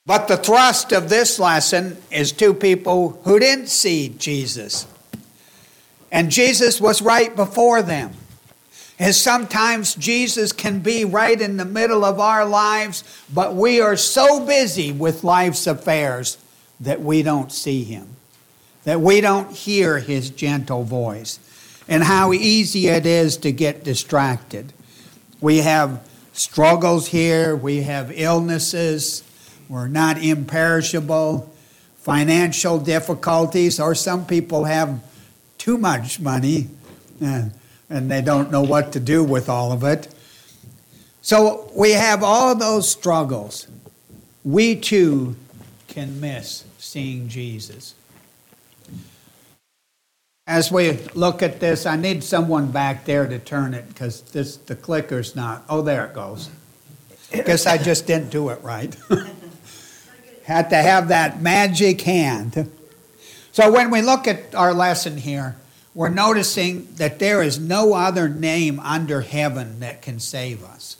But the thrust of this lesson is two people who didn't see Jesus. And Jesus was right before them. And sometimes Jesus can be right in the middle of our lives, but we are so busy with life's affairs that we don't see him, that we don't hear his gentle voice, and how easy it is to get distracted. We have struggles here, we have illnesses, we're not imperishable, financial difficulties, or some people have too much money and they don't know what to do with all of it. So we have all those struggles. We too can miss seeing Jesus. As we look at this, I need someone back there to turn it because the clicker's not. Oh, there it goes. Guess I just didn't do it right. Had to have that magic hand. So when we look at our lesson here, we're noticing that there is no other name under heaven that can save us.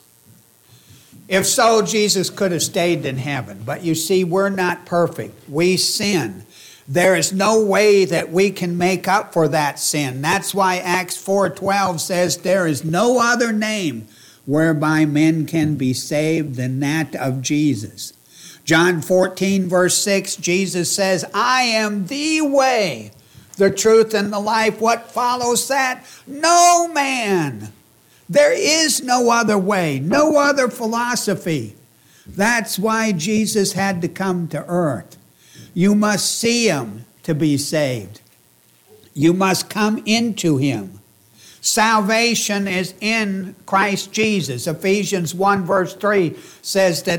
If so, Jesus could have stayed in heaven. But you see, we're not perfect. We sin. There is no way that we can make up for that sin. That's why Acts 4:12 says there is no other name whereby men can be saved than that of Jesus. John 14 verse 6, Jesus says, I am the way, the truth, and the life. What follows that? No man. There is no other way, no other philosophy. That's why Jesus had to come to earth. You must see him to be saved. You must come into him. Salvation is in Christ Jesus. Ephesians 1 verse 3 says that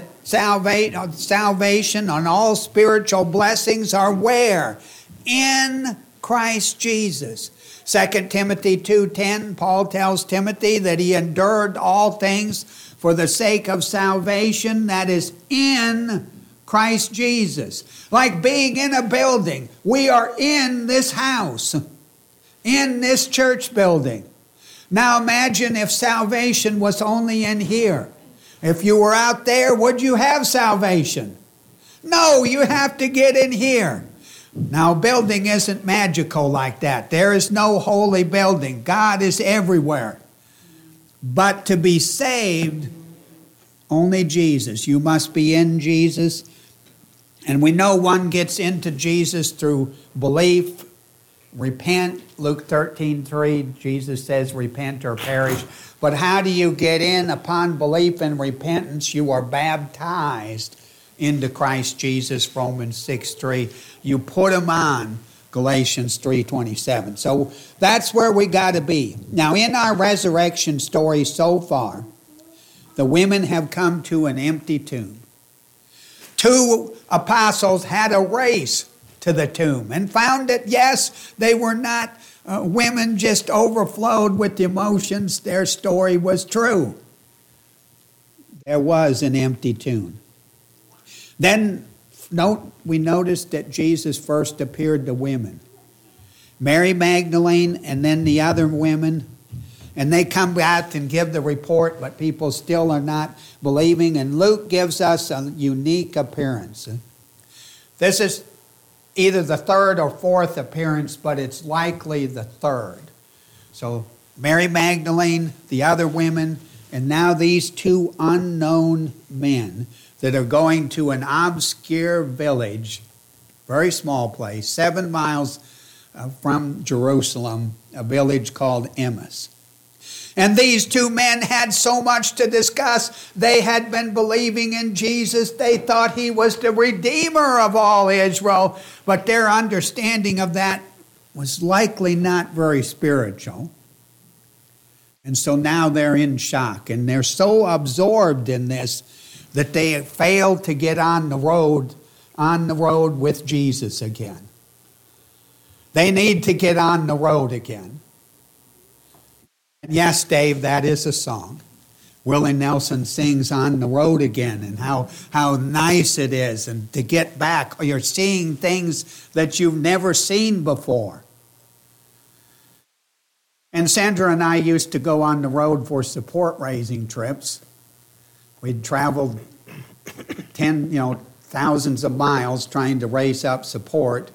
salvation and all spiritual blessings are where? In Christ Jesus. 2 Timothy 2:10, Paul tells Timothy that he endured all things for the sake of salvation that is in Christ Jesus. Like being in a building. We are in this house, in this church building. Now imagine if salvation was only in here. If you were out there, would you have salvation? No, you have to get in here. Now, building isn't magical like that. There is no holy building. God is everywhere. But to be saved, only Jesus. You must be in Jesus. And we know one gets into Jesus through belief, repent. Luke 13:3, Jesus says, repent or perish. But how do you get in? Upon belief and repentance, you are baptized into Christ Jesus, Romans 6:3. You put him on, Galatians 3:27. So that's where we got to be. Now, in our resurrection story so far, the women have come to an empty tomb. Two apostles had a race to the tomb and found that, yes, they were not women just overflowed with emotions. Their story was true. There was an empty tomb. Then we noticed that Jesus first appeared to women. Mary Magdalene and then the other women. And they come back and give the report, but people still are not believing. And Luke gives us a unique appearance. This is either the third or fourth appearance, but it's likely the third. So Mary Magdalene, the other women, and now these two unknown men that are going to an obscure village, very small place, 7 miles from Jerusalem, a village called Emmaus. And these two men had so much to discuss. They had been believing in Jesus. They thought he was the Redeemer of all Israel. But their understanding of that was likely not very spiritual. And so now they're in shock. And they're so absorbed in this that they failed to get on the road with Jesus again. They need to get on the road again. And yes, Dave, that is a song. Willie Nelson sings On the Road Again, and how nice it is, and to get back. You're seeing things that you've never seen before. And Sandra and I used to go on the road for support raising trips. We'd traveled thousands of miles trying to raise up support.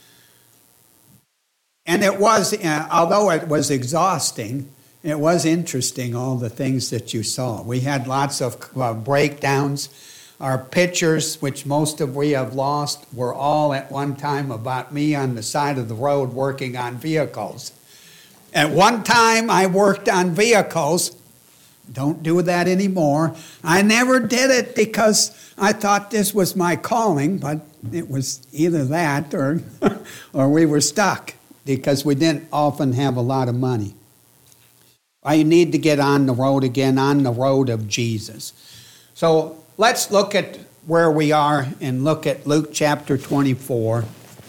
And it was, although it was exhausting, it was interesting, all the things that you saw. We had lots of breakdowns. Our pictures, which most of we have lost, were all at one time about me on the side of the road working on vehicles. At one time, I worked on vehicles. Don't do that anymore. I never did it because I thought this was my calling, but it was either that or, or we were stuck because we didn't often have a lot of money. I need to get on the road again, on the road of Jesus. So let's look at where we are and look at Luke chapter 24.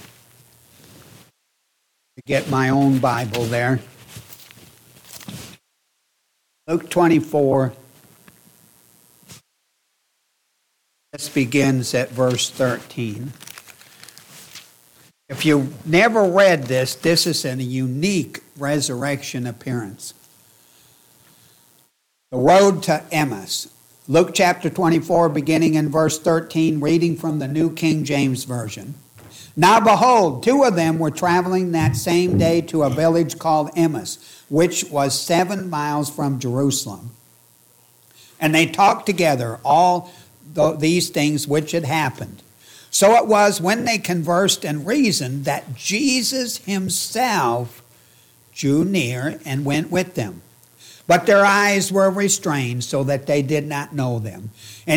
Get my own Bible there. Luke 24. This begins at verse 13. If you've never read this, this is a unique resurrection appearance. The road to Emmaus. Luke chapter 24, beginning in verse 13, reading from the New King James Version. Now behold, two of them were traveling that same day to a village called Emmaus, which was 7 miles from Jerusalem. And they talked together all these things which had happened. So it was when they conversed and reasoned that Jesus himself drew near and went with them. But their eyes were restrained so that they did not know him. And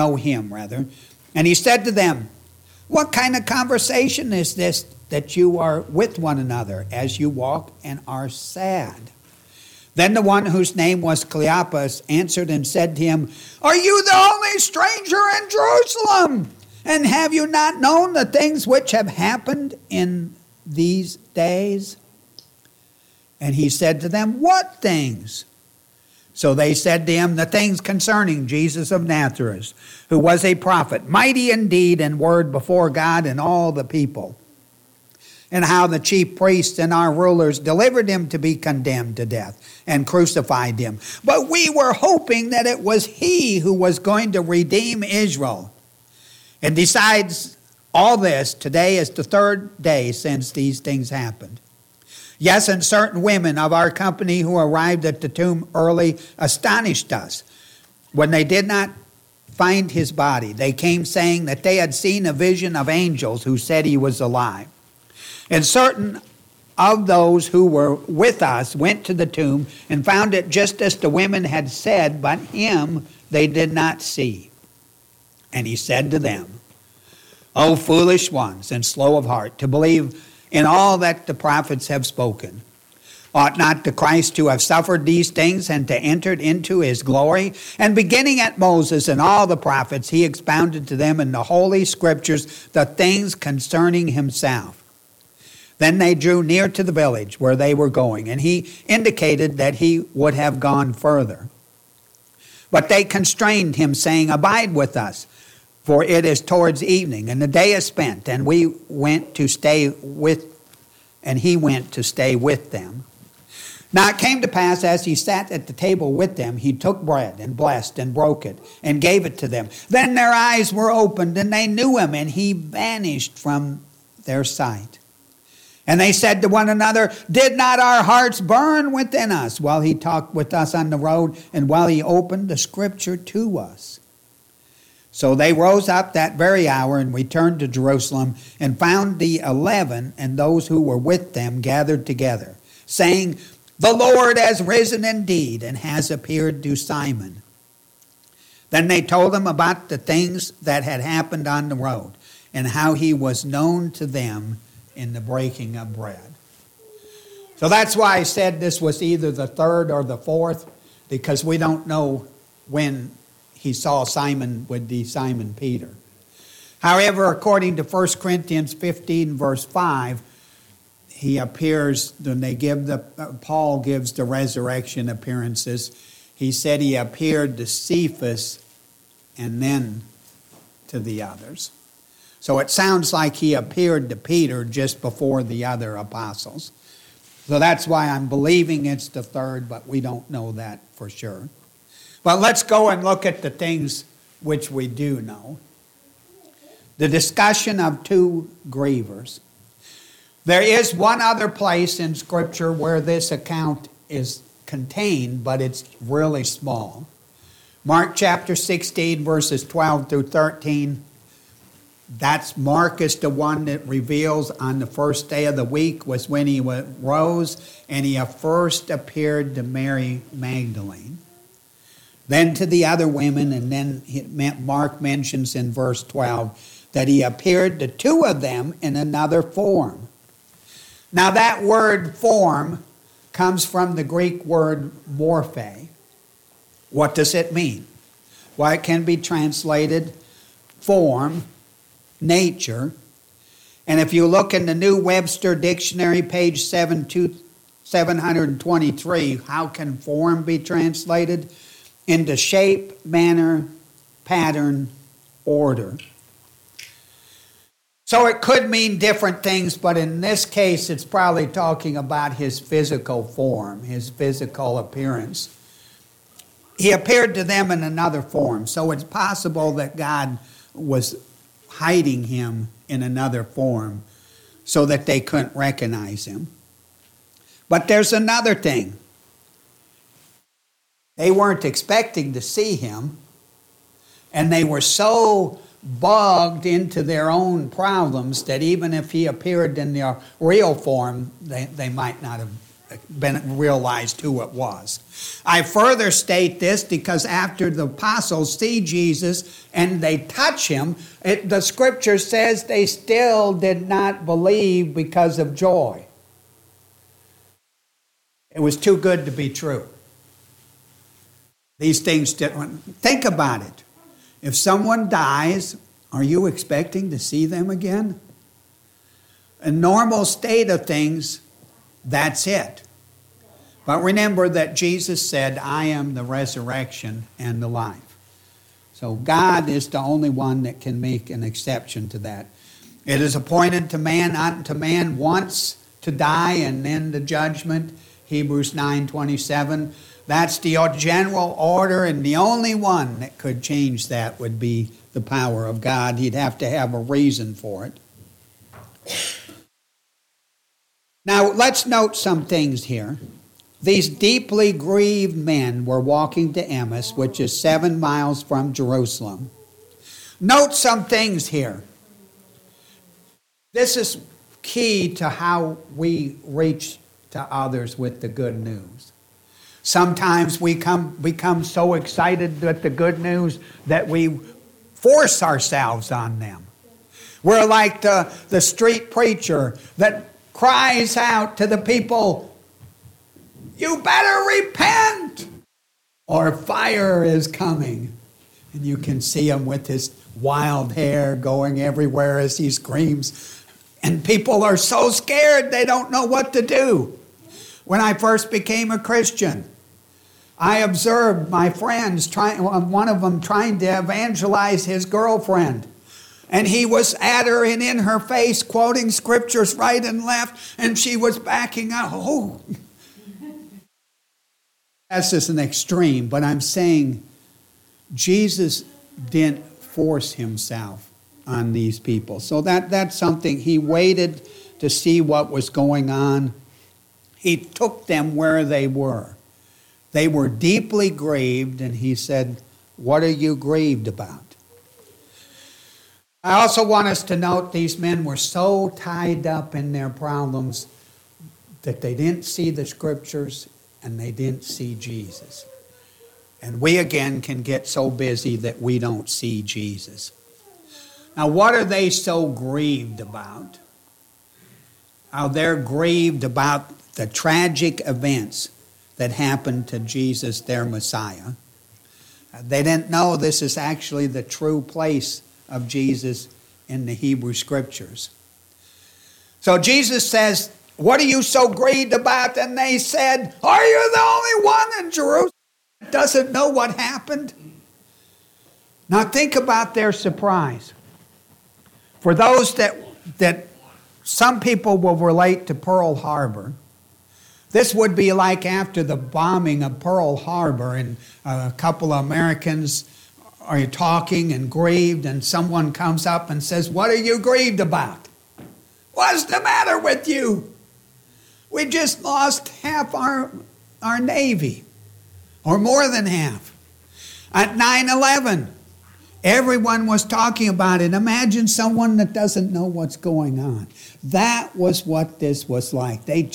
he said to them, what kind of conversation is this that you are with one another as you walk and are sad? Then the one whose name was Cleopas answered and said to him, are you the only stranger in Jerusalem? And have you not known the things which have happened in these days? And he said to them, what things? So they said to him, the things concerning Jesus of Nazareth, who was a prophet, mighty in deed and word before God and all the people, and how the chief priests and our rulers delivered him to be condemned to death and crucified him. But we were hoping that it was he who was going to redeem Israel. And besides all this, today is the third day since these things happened. Yes, and certain women of our company who arrived at the tomb early astonished us. When they did not find his body, they came saying that they had seen a vision of angels who said he was alive. And certain of those who were with us went to the tomb and found it just as the women had said, but him they did not see. And he said to them, O foolish ones and slow of heart, to believe in all that the prophets have spoken. Ought not the Christ to have suffered these things and to enter into his glory? And beginning at Moses and all the prophets, he expounded to them in the Holy Scriptures the things concerning himself. Then they drew near to the village where they were going, and he indicated that he would have gone further. But they constrained him, saying, Abide with us, for it is towards evening, and the day is spent. And he went to stay with them. Now it came to pass, as he sat at the table with them, he took bread and blessed and broke it and gave it to them. Then their eyes were opened, and they knew him, and he vanished from their sight. And they said to one another, Did not our hearts burn within us while he talked with us on the road and while he opened the Scripture to us? So they rose up that very hour and returned to Jerusalem and found the 11 and those who were with them gathered together, saying, The Lord has risen indeed and has appeared to Simon. Then they told him about the things that had happened on the road and how he was known to them in the breaking of bread. So that's why I said this was either the third or the fourth, because we don't know when he saw Simon would be Simon Peter. However, according to 1 Corinthians 15, verse 5, he appears, when Paul gives the resurrection appearances, he said he appeared to Cephas and then to the others. So it sounds like he appeared to Peter just before the other apostles. So that's why I'm believing it's the third, but we don't know that for sure. But let's go and look at the things which we do know. the discussion of two grievers. There is one other place in Scripture where this account is contained, but it's really small. Mark chapter 16, verses 12 through 13. Mark is the one that reveals on the first day of the week was when he rose, and he first appeared to Mary Magdalene, then to the other women, and then Mark mentions in verse 12 that he appeared to two of them in another form. Now that word form comes from the Greek word morphe. What does it mean? Well, it can be translated form, nature. And if you look in the New Webster Dictionary, page 723, how can form be translated? Into shape, manner, pattern, order. So it could mean different things, but in this case, it's probably talking about his physical form, his physical appearance. He appeared to them in another form, so it's possible that God was hiding him in another form so that they couldn't recognize him. But there's another thing. They weren't expecting to see him, and they were so bogged into their own problems that even if he appeared in their real form, they might not have realized who it was. I further state this because after the apostles see Jesus and they touch him, the scripture says they still did not believe because of joy. It was too good to be true. These things didn't. Think about it. If someone dies, are you expecting to see them again? A normal state of things, that's it. But remember that Jesus said, I am the resurrection and the life. So God is the only one that can make an exception to that. It is appointed to man, unto man once to die and then the judgment. Hebrews 9:27. That's the general order, and the only one that could change that would be the power of God. He'd have to have a reason for it. Now, let's note some things here. These deeply grieved men were walking to Emmaus, which is 7 miles from Jerusalem. Note some things here. This is key to how we reach to others with the good news. Sometimes we become so excited with the good news that we force ourselves on them. We're like the street preacher that cries out to the people, you better repent, or fire is coming. And you can see him with his wild hair going everywhere as he screams. And people are so scared they don't know what to do. When I first became a Christian, I observed my friends, one of them trying to evangelize his girlfriend. And he was at her and in her face, quoting scriptures right and left, and she was backing out. Oh. That's just an extreme, but I'm saying Jesus didn't force himself on these people. So that's something. He waited to see what was going on. He took them where they were. They were deeply grieved, and he said, what are you grieved about? I also want us to note these men were so tied up in their problems that they didn't see the scriptures and they didn't see Jesus. And we again can get so busy that we don't see Jesus. Now, what are they so grieved about? They're grieved about the tragic events that happened to Jesus, their Messiah. They didn't know this is actually the true place of Jesus in the Hebrew Scriptures. So Jesus says, what are you so grieved about? And they said, are you the only one in Jerusalem that doesn't know what happened? Now think about their surprise. For those that some people will relate to Pearl Harbor, this would be like after the bombing of Pearl Harbor, and a couple of Americans are you talking and grieved, and someone comes up and says, "What are you grieved about? What's the matter with you? We just lost half our Navy, or more than half. At 9/11, everyone was talking about it. Imagine someone that doesn't know what's going on. That was what this was like. They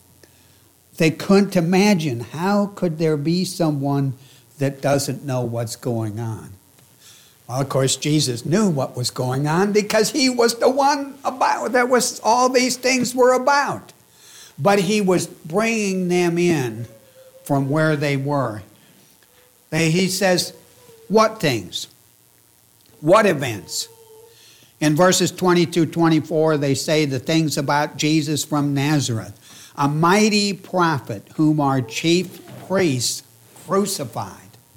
couldn't imagine, how could there be someone that doesn't know what's going on? Well, of course, Jesus knew what was going on because he was the one about that was all these things were about. But he was bringing them in from where they were. He says, what things? What events? In verses 22-24, they say the things about Jesus from Nazareth, a mighty prophet whom our chief priests crucified.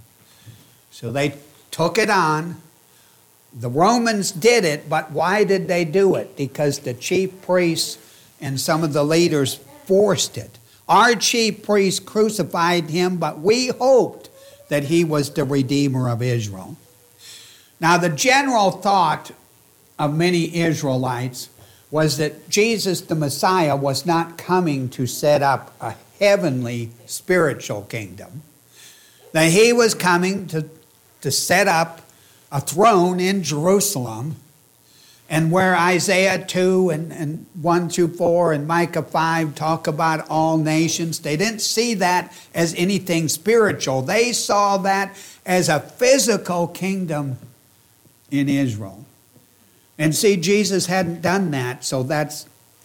So they took it on. The Romans did it, but why did they do it? Because the chief priests and some of the leaders forced it. Our chief priests crucified him, but we hoped that he was the Redeemer of Israel. Now, the general thought of many Israelites was that Jesus the Messiah was not coming to set up a heavenly spiritual kingdom. That he was coming to set up a throne in Jerusalem, and where Isaiah 2 and 1-4 and Micah 5 talk about all nations, they didn't see that as anything spiritual. They saw that as a physical kingdom in Israel. And see, Jesus hadn't done that, so that's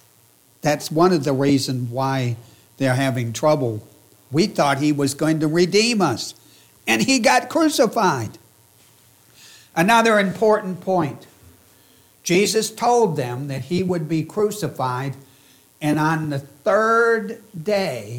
one of the reasons why they're having trouble. We thought he was going to redeem us, and he got crucified. Another important point. Jesus told them that he would be crucified, and on the third day,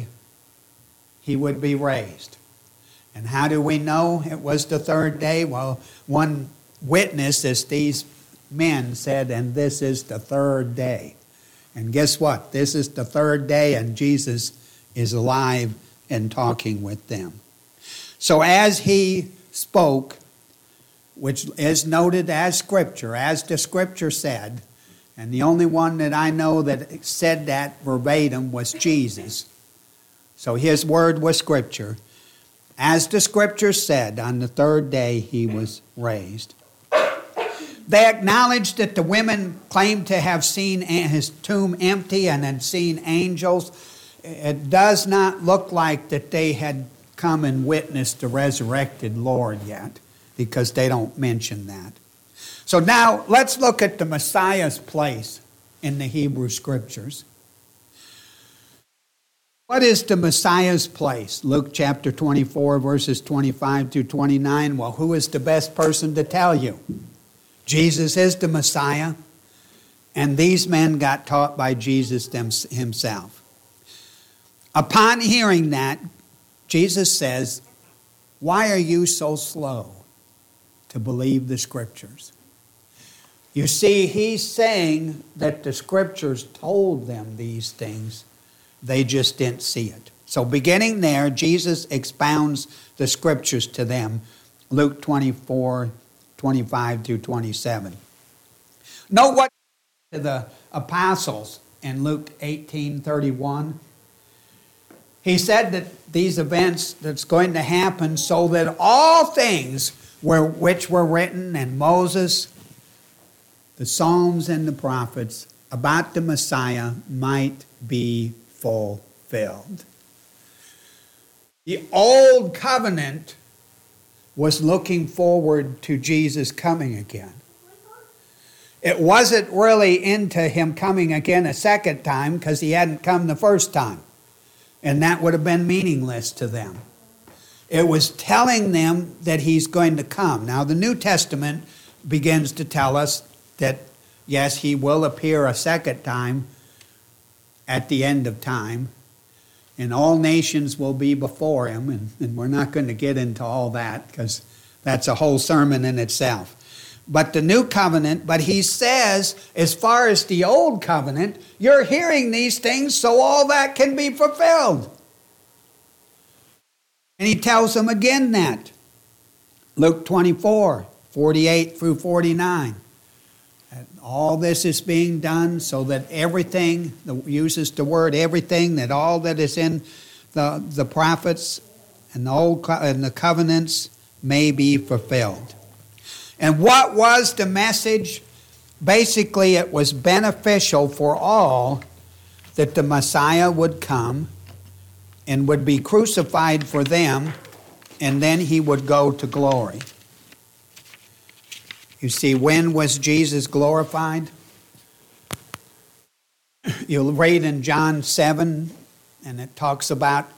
he would be raised. And how do we know it was the third day? Well, one witness, as these men said, and this is the third day. And guess what? This is the third day, and Jesus is alive and talking with them. So as he spoke, which is noted as Scripture, as the Scripture said, and the only one that I know that said that verbatim was Jesus. So his word was Scripture. As the Scripture said, on the third day he was raised. They acknowledged that the women claimed to have seen his tomb empty and had seen angels. It does not look like that they had come and witnessed the resurrected Lord yet, because they don't mention that. So now let's look at the Messiah's place in the Hebrew Scriptures. What is the Messiah's place? Luke chapter 24, verses 25-29. Well, who is the best person to tell you? Jesus is the Messiah, and these men got taught by Jesus himself. Upon hearing that, Jesus says, "Why are you so slow to believe the Scriptures?" You see, he's saying that the Scriptures told them these things. They just didn't see it. So beginning there, Jesus expounds the Scriptures to them. Luke 24, 25-27. Note what to the apostles in Luke 18:31. He said that these events that's going to happen so that all things which were written in Moses, the Psalms and the prophets about the Messiah might be fulfilled. The old covenant was looking forward to Jesus coming again. It wasn't really into him coming again a second time because he hadn't come the first time. And that would have been meaningless to them. It was telling them that he's going to come. Now, the New Testament begins to tell us that, yes, he will appear a second time at the end of time, and all nations will be before him, and we're not going to get into all that because that's a whole sermon in itself. But the new covenant, but he says, as far as the old covenant, you're hearing these things so all that can be fulfilled. And he tells them again that. Luke 24, 48 through 49. And all this is being done so that everything, uses the word everything, that all that is in the prophets and the covenants may be fulfilled. And what was the message? Basically, it was beneficial for all that the Messiah would come and would be crucified for them, and then he would go to glory. You see, when was Jesus glorified? You'll read in John 7, and it talks about,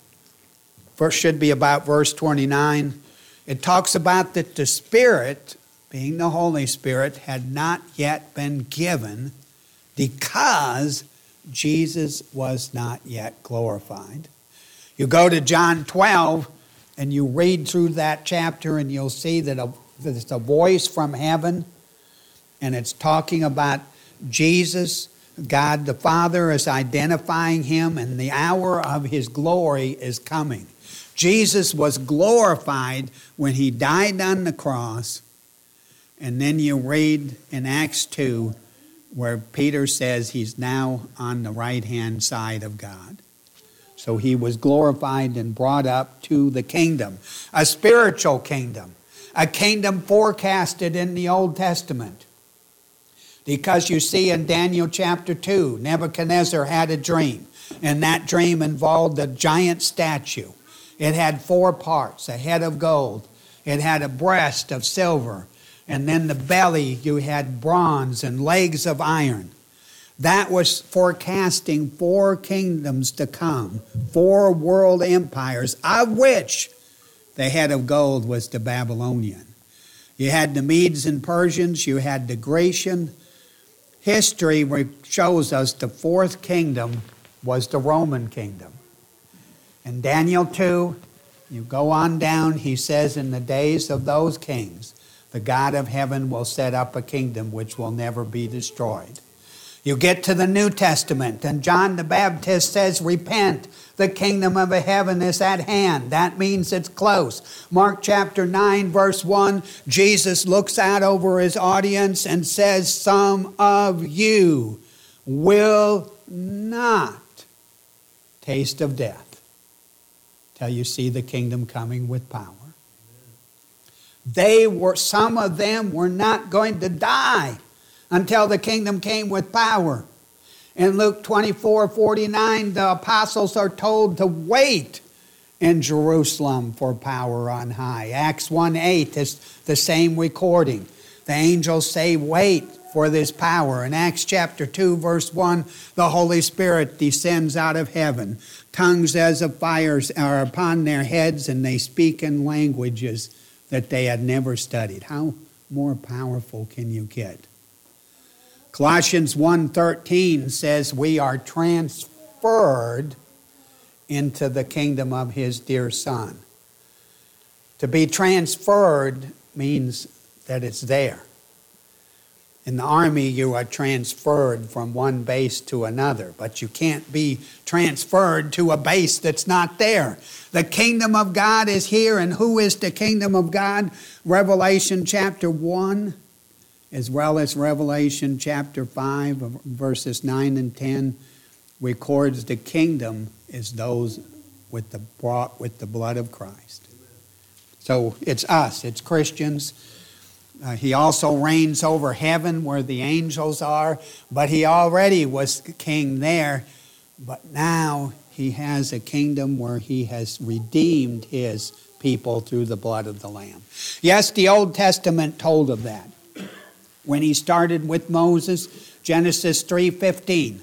first should be about verse 29. It talks about that the Spirit, being the Holy Spirit, had not yet been given because Jesus was not yet glorified. You go to John 12 and you read through that chapter and you'll see that there's a voice from heaven, and it's talking about Jesus. God the Father is identifying him, and the hour of his glory is coming. Jesus was glorified when he died on the cross. And then you read in Acts 2 where Peter says he's now on the right-hand side of God. So he was glorified and brought up to the kingdom, a spiritual kingdom, a kingdom forecasted in the Old Testament. Because you see in Daniel chapter 2, Nebuchadnezzar had a dream, and that dream involved a giant statue. It had 4 parts, a head of gold, it had a breast of silver, and then the belly you had bronze and legs of iron. That was forecasting 4 kingdoms to come, 4 world empires, of which the head of gold was the Babylonian. You had the Medes and Persians, you had the Grecian. History shows us the 4th kingdom was the Roman kingdom. In Daniel 2, you go on down, he says, in the days of those kings, the God of heaven will set up a kingdom which will never be destroyed. You get to the New Testament, and John the Baptist says, repent, the kingdom of heaven is at hand. That means it's close. Mark chapter 9, verse 1, Jesus looks out over his audience and says, some of you will not taste of death till you see the kingdom coming with power. Some of them were not going to die until the kingdom came with power. In Luke 24:49, the apostles are told to wait in Jerusalem for power on high. Acts 1:8 is the same recording. The angels say, wait for this power. In Acts chapter 2, verse 1, the Holy Spirit descends out of heaven. Tongues as of fires are upon their heads, and they speak in languages that they had never studied. How more powerful can you get? Colossians 1:13 says we are transferred into the kingdom of his dear Son. To be transferred means that it's there. In the army, you are transferred from one base to another, but you can't be transferred to a base that's not there. The kingdom of God is here, and who is the kingdom of God? Revelation chapter 1, as well as Revelation chapter 5, verses 9 and 10, records the kingdom is those brought with the blood of Christ. So it's us, it's Christians. He also reigns over heaven where the angels are, but he already was king there. But now he has a kingdom where he has redeemed his people through the blood of the Lamb. Yes, the Old Testament told of that. When he started with Moses, Genesis 3:15,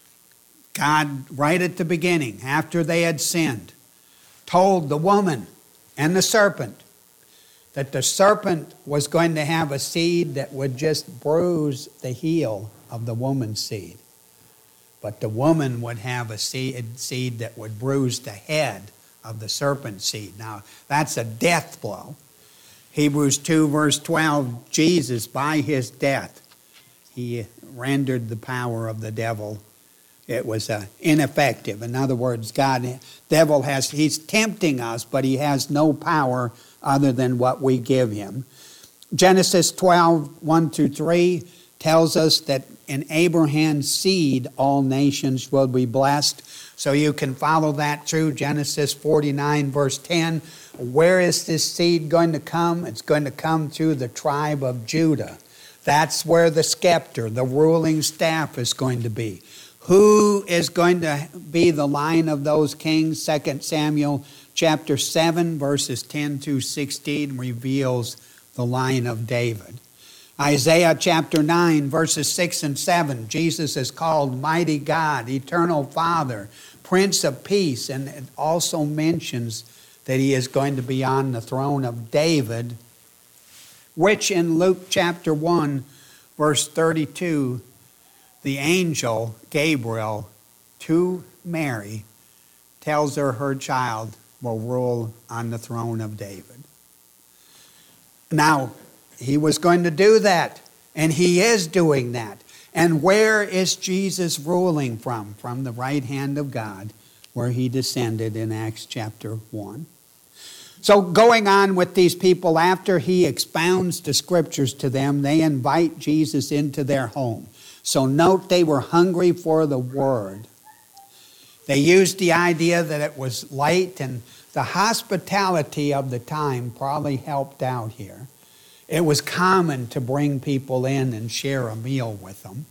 God, right at the beginning, after they had sinned, told the woman and the serpent that the serpent was going to have a seed that would just bruise the heel of the woman's seed. But the woman would have a seed that would bruise the head of the serpent's seed. Now, that's a death blow. Hebrews 2, verse 12, Jesus, by his death, he rendered the power of the devil. it was ineffective. In other words, he's tempting us, but he has no power other than what we give him. Genesis 12, 1 through 3 tells us that in Abraham's seed all nations will be blessed. So you can follow that through Genesis 49, verse 10. Where is this seed going to come? It's going to come through the tribe of Judah. That's where the scepter, the ruling staff, is going to be. Who is going to be the line of those kings? 2 Samuel chapter 7, verses 10 through 16 reveals the line of David. Isaiah chapter 9, verses 6 and 7, Jesus is called Mighty God, Eternal Father, Prince of Peace, and it also mentions that he is going to be on the throne of David, which in Luke chapter 1, verse 32, the angel Gabriel to Mary tells her child will rule on the throne of David. Now, he was going to do that, and he is doing that. And where is Jesus ruling from? From the right hand of God, where he descended in Acts chapter 1. So going on with these people, after he expounds the scriptures to them, they invite Jesus into their home. So note, they were hungry for the word. They used the idea that it was late, and the hospitality of the time probably helped out here. It was common to bring people in and share a meal with them.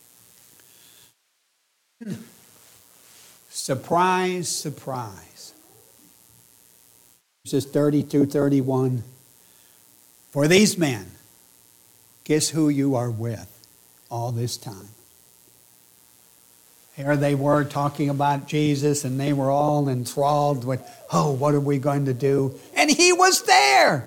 Surprise, surprise. Verses 32, 31. For these men, guess who you are with all this time? Here they were talking about Jesus, and they were all enthralled with, oh, what are we going to do? And he was there.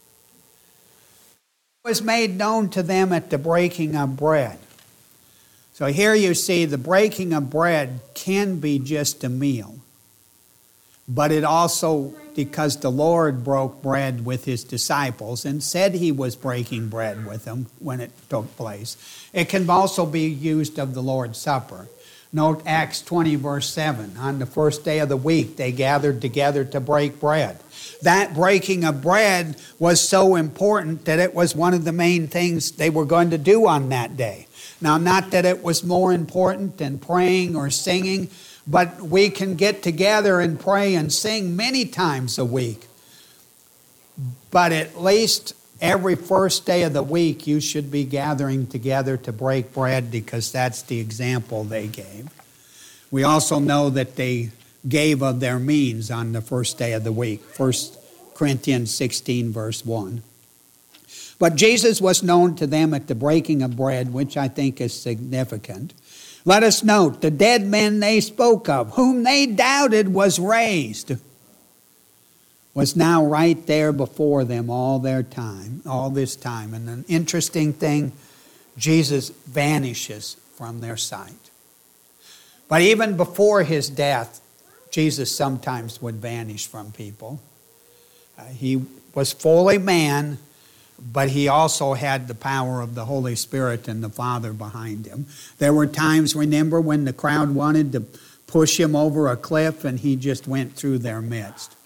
It was made known to them at the breaking of bread. So here you see the breaking of bread can be just a meal. But it also, because the Lord broke bread with his disciples and said he was breaking bread with them when it took place, it can also be used of the Lord's Supper. Note Acts 20, verse 7. On the first day of the week, they gathered together to break bread. That breaking of bread was so important that it was one of the main things they were going to do on that day. Now, not that it was more important than praying or singing, but we can get together and pray and sing many times a week. But at least every first day of the week, you should be gathering together to break bread, because that's the example they gave. We also know that they gave of their means on the first day of the week. 1 Corinthians 16, verse 1. But Jesus was known to them at the breaking of bread, which I think is significant. Let us note, the dead men they spoke of, whom they doubted was raised, was now right there before them all this time. And an interesting thing, Jesus vanishes from their sight. But even before his death, Jesus sometimes would vanish from people. He was fully man, but he also had the power of the Holy Spirit and the Father behind him. There were times, remember, when the crowd wanted to push him over a cliff and he just went through their midst.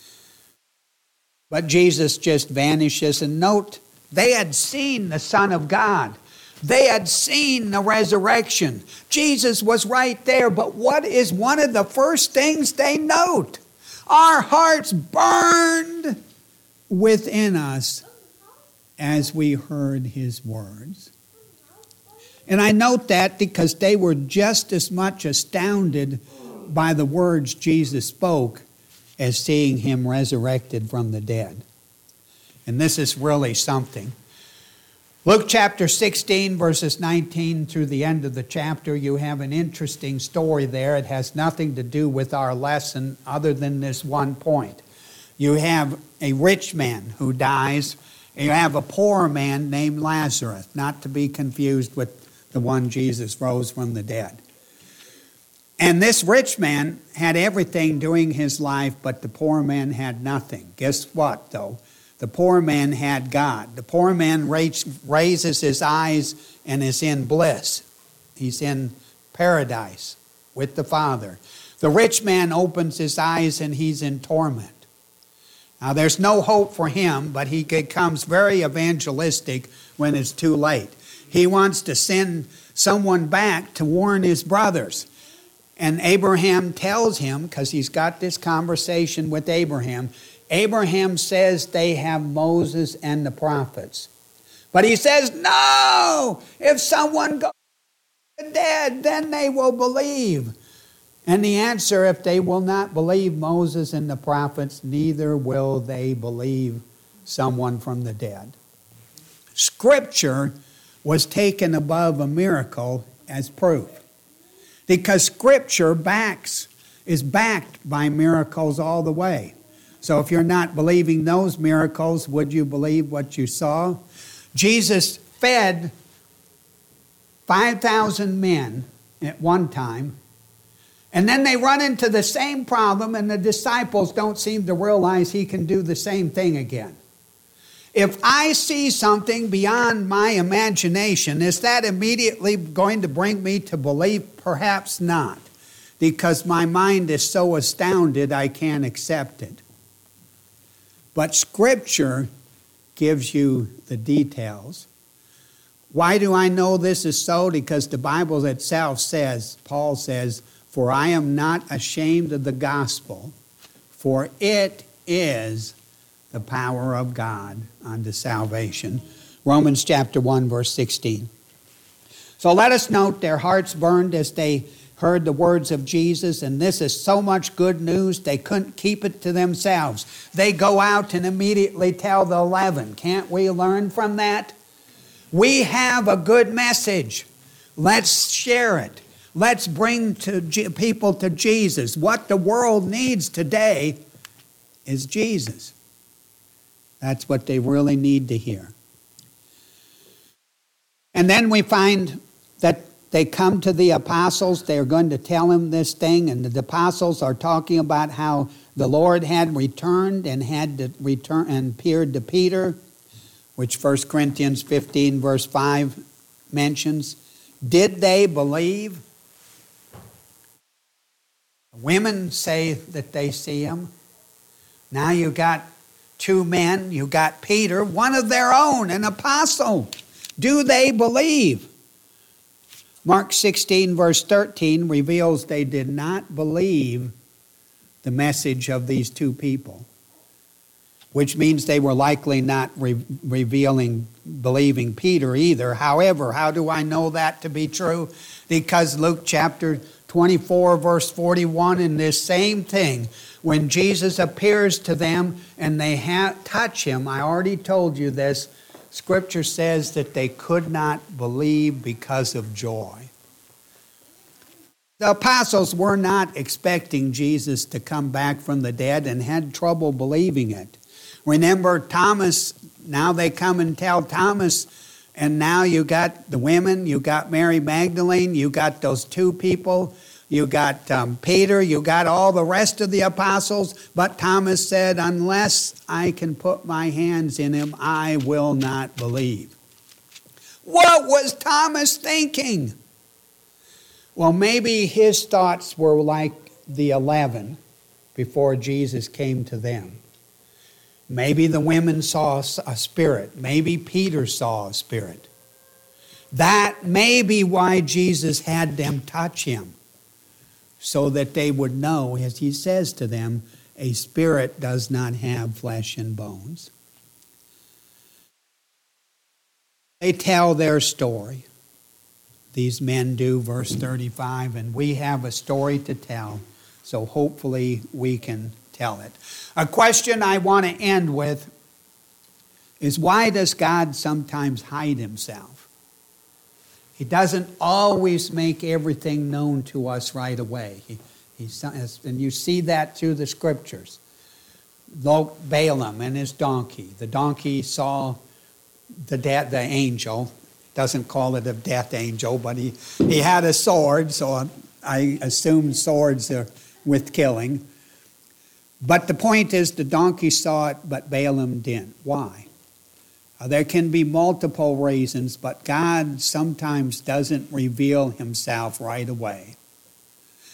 But Jesus just vanishes. And note, they had seen the Son of God. They had seen the resurrection. Jesus was right there. But what is one of the first things they note? Our hearts burned within us as we heard his words. And I note that because they were just as much astounded by the words Jesus spoke as seeing him resurrected from the dead. And this is really something. Luke chapter 16, verses 19 through the end of the chapter, you have an interesting story there. It has nothing to do with our lesson other than this one point. You have a rich man who dies. You have a poor man named Lazarus, not to be confused with the one Jesus rose from the dead. And this rich man had everything during his life, but the poor man had nothing. Guess what, though? The poor man had God. The poor man raises his eyes and is in bliss. He's in paradise. with the Father. The rich man opens his eyes and he's in torment. Now there's no hope for him, but he becomes very evangelistic when it's too late. He wants to send someone back to warn his brothers. And Abraham tells him, because he's got this conversation with Abraham, Abraham says they have Moses and the prophets. But he says, no, if someone goes to the dead, then they will believe. And the answer, if they will not believe Moses and the prophets, neither will they believe someone from the dead. Scripture was taken above a miracle as proof. Because Scripture is backed by miracles all the way. So if you're not believing those miracles, would you believe what you saw? Jesus fed 5,000 men at one time. And then they run into the same problem, and the disciples don't seem to realize he can do the same thing again. If I see something beyond my imagination, is that immediately going to bring me to belief? Perhaps not, because my mind is so astounded I can't accept it. But Scripture gives you the details. Why do I know this is so? Because the Bible itself says, Paul says, for I am not ashamed of the gospel, for it is the power of God unto salvation. Romans chapter 1, verse 16. So let us note their hearts burned as they heard the words of Jesus, and this is so much good news they couldn't keep it to themselves. They go out and immediately tell the 11. Can't we learn from that? We have a good message. Let's share it. Let's bring people to Jesus. What the world needs today is Jesus. That's what they really need to hear. And then we find that they come to the apostles. They're going to tell him this thing. And the apostles are talking about how the Lord had returned and had to return and appeared to Peter, which 1 Corinthians 15 verse 5 mentions. Did they believe? Women say that they see him. Now you got two men. You got Peter, one of their own, an apostle. Do they believe? Mark 16 verse 13 reveals they did not believe the message of these two people, which means they were likely not believing Peter either. However, how do I know that to be true? Because Luke chapter 24 verse 41, in this same thing, when Jesus appears to them and they touch him, I already told you this, Scripture says that they could not believe because of joy. The apostles were not expecting Jesus to come back from the dead and had trouble believing it. Remember Thomas, now they come and tell Thomas, and now you got the women, you got Mary Magdalene, you got those two people, you got Peter, you got all the rest of the apostles, but Thomas said, unless I can put my hands in him, I will not believe. What was Thomas thinking? Well, maybe his thoughts were like the 11 before Jesus came to them. Maybe the women saw a spirit. Maybe Peter saw a spirit. That may be why Jesus had them touch him, so that they would know, as he says to them, a spirit does not have flesh and bones. They tell their story. These men do, verse 35, and we have a story to tell, so hopefully we can tell it. A question I want to end with is, why does God sometimes hide himself? He doesn't always make everything known to us right away. And you see that through the Scriptures. Balaam and his donkey. The donkey saw the angel. Doesn't call it a death angel, but he had a sword, so I assume swords are with killing. But the point is, the donkey saw it, but Balaam didn't. Why? There can be multiple reasons, but God sometimes doesn't reveal himself right away.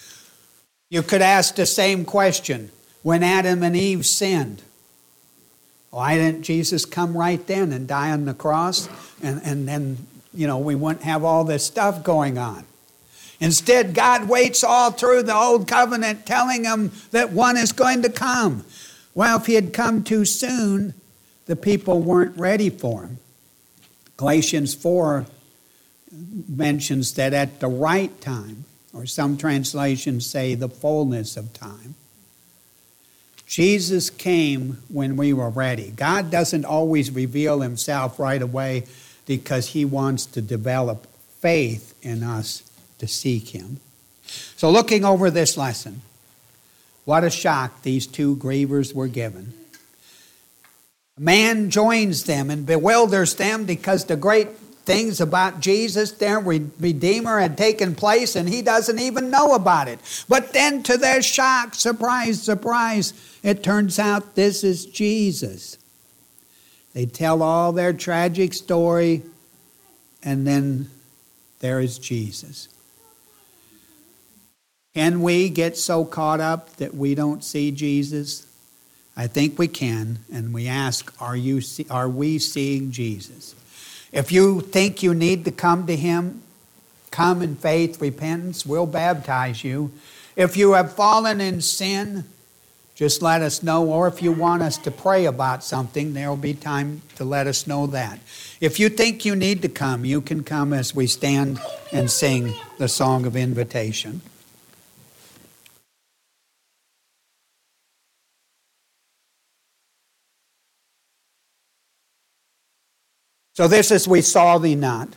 You could ask the same question when Adam and Eve sinned. Why didn't Jesus come right then and die on the cross? And then, we wouldn't have all this stuff going on. Instead, God waits all through the old covenant telling them that one is going to come. Well, if he had come too soon, the people weren't ready for him. Galatians 4 mentions that at the right time, or some translations say the fullness of time, Jesus came when we were ready. God doesn't always reveal himself right away because he wants to develop faith in us to seek him. So looking over this lesson, what a shock these two grievers were given. Man joins them and bewilders them because the great things about Jesus, their Redeemer, had taken place and he doesn't even know about it. But then to their shock, surprise, surprise, it turns out this is Jesus. They tell all their tragic story and then there is Jesus. Can we get so caught up that we don't see Jesus? I think we can, and we ask, are we seeing Jesus? If you think you need to come to him, come in faith, repentance, we'll baptize you. If you have fallen in sin, just let us know, or if you want us to pray about something, there will be time to let us know that. If you think you need to come, you can come as we stand and sing the song of invitation. So this is We Saw Thee Not.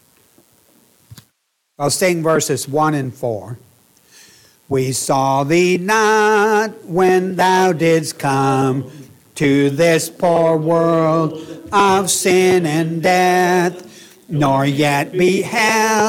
I'll sing verses 1 and 4. We saw thee not when thou didst come to this poor world of sin and death, nor yet beheld